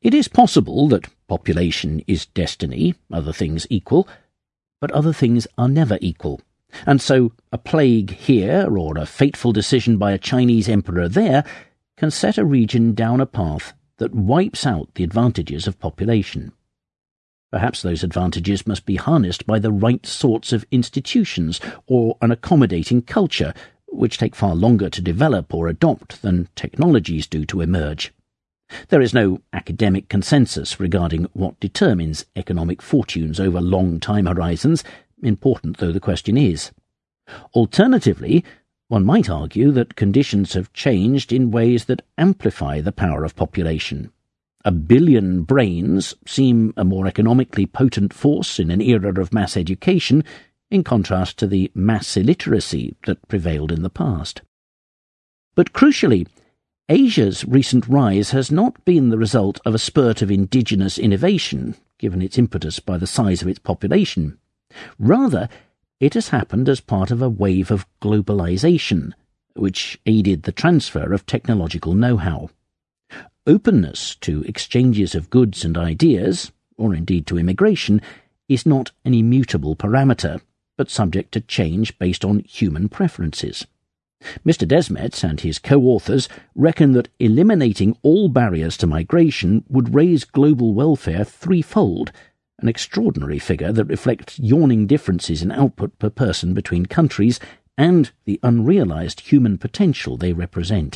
It is possible that population is destiny, other things equal, but other things are never equal. And so a plague here, or a fateful decision by a Chinese emperor there, can set a region down a path that wipes out the advantages of population. Perhaps those advantages must be harnessed by the right sorts of institutions or an accommodating culture, which take far longer to develop or adopt than technologies do to emerge. There is no academic consensus regarding what determines economic fortunes over long time horizons, important though the question is. Alternatively, one might argue that conditions have changed in ways that amplify the power of population. 1 billion brains seem a more economically potent force in an era of mass education, in contrast to the mass illiteracy that prevailed in the past. But crucially, Asia's recent rise has not been the result of a spurt of indigenous innovation, given its impetus by the size of its population. Rather, it has happened as part of a wave of globalization, which aided the transfer of technological know-how. Openness to exchanges of goods and ideas, or indeed to immigration, is not an immutable parameter, but subject to change based on human preferences. Mr. Desmet and his co-authors reckon that eliminating all barriers to migration would raise global welfare threefold, an extraordinary figure that reflects yawning differences in output per person between countries and the unrealized human potential they represent.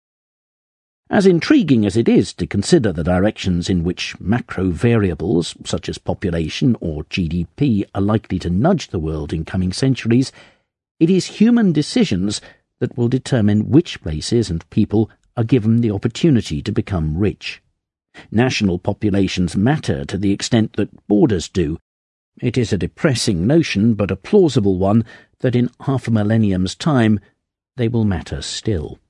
As intriguing as it is to consider the directions in which macro variables, such as population or GDP, are likely to nudge the world in coming centuries, it is human decisions that will determine which places and people are given the opportunity to become rich. National populations matter to the extent that borders do. It is a depressing notion, but a plausible one, that in half a millennium's time they will matter still.